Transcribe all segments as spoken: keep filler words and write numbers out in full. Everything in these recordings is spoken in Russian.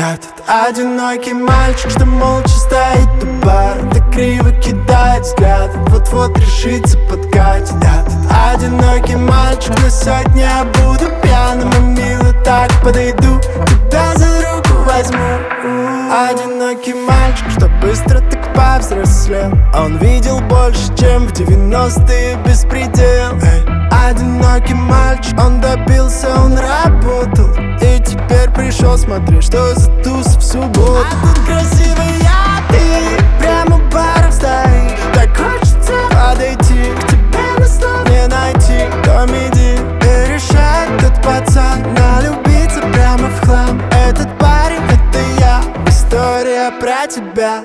Этот одинокий мальчик, что молча стоит у бара, так криво кидает взгляд, вот-вот решится подкатить. Этот одинокий мальчик, на сотни я буду пьяным и мило так подойду, тебя за руку возьму. Одинокий мальчик, что быстро так повзрослел, он видел больше, чем в девяностые беспредел. Эй. Одинокий мальчик, он добился, он работал, и теперь пришел, смотри, что за туз в субботу. А тут красивая ты, прямо у баров стоишь, так хочется подойти к тебе, но слов не найти. Комедии и решает тот пацан налюбиться прямо в хлам. Этот парень, это я, история про тебя.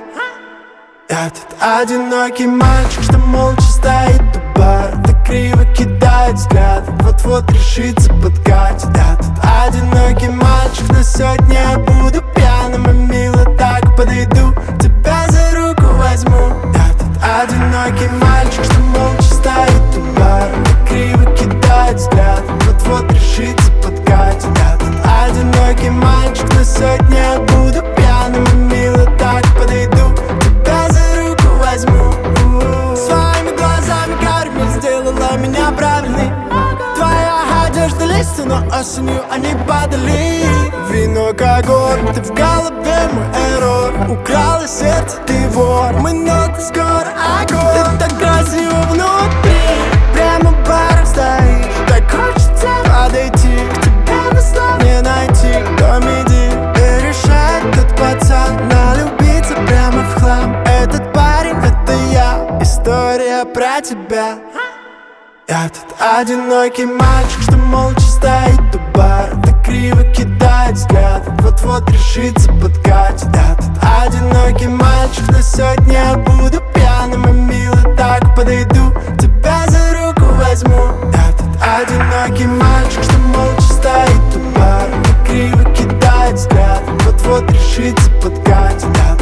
Этот одинокий мальчик, что молча стоит у бара, так криво кидает взгляд, вот-вот решится подкатить. Этот одинокий мальчик, на сотни я буду пьяным и мило так подойду, тебя за руку возьму. Этот одинокий мальчик, что молча стоит у бара, так криво кидает взгляд, вот-вот решится подкатить. Этот одинокий мальчик, на сотни я буду пьяным и мило так подойду, тебя за руку возьму. Своими глазами карми сделала меня правильной. Твоя одежда листья, но осенью они падали. Вино, огонь, ты в голове мой эррор. Украла сердце, ты вор, мы ноты скоро огонь. Ты так красиво внутри, прямо в барах стоишь, так хочется подойти к тебе, но слов не найти. Комедии и решает тот пацан налюбиться прямо в хлам. Этот парень, это я, история про тебя. Этот одинокий мальчик, что молча стоит у бара, так криво кидает взгляд, вот-вот решится подкатить. Этот одинокий мальчик, на сотни я буду пьяным и мило так подойду, тебя за руку возьму. Этот одинокий мальчик, что молча стоит у бара, так криво кидает взгляд, вот-вот решится подкатить.